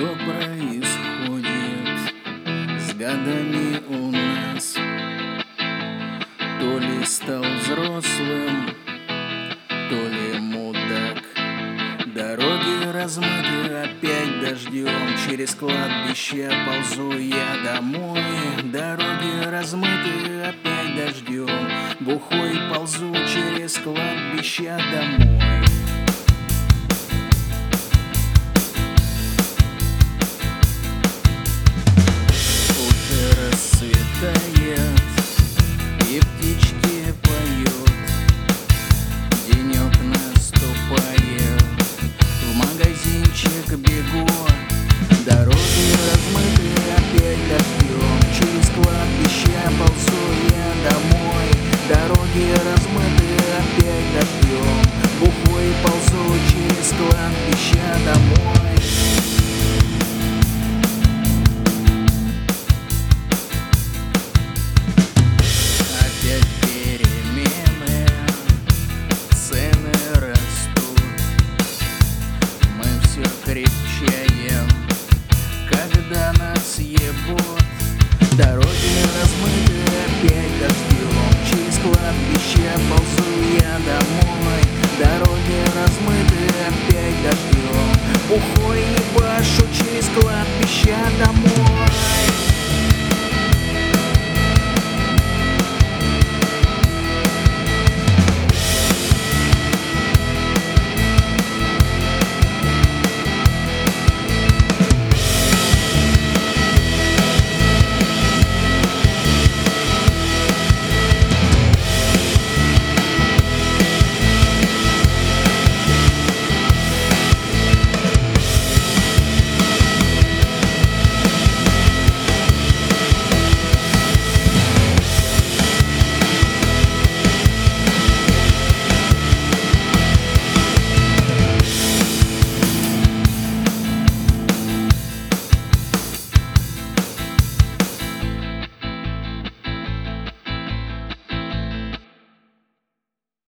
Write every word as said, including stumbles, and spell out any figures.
Что происходит с годами у нас? То ли стал взрослым, то ли мудак. Дороги размыты опять дождем, через кладбище ползу я домой. Дороги размыты опять дождем, бухой ползу через кладбище домой. Уже расцветает и птички поют, денек наступает, в магазинчик бегу. Дороги размыты опять дождем, через кладбище ползу я домой. Дороги размыты опять дождем, бухой ползу через кладбище домой. Опять перемены, цены растут, мы все крепчаем, когда нас ебут. Дороги размыты опять дождем, через кладбище ползу я домой. Дороги размыты опять дождем, бухой ебашу через кладбище домой.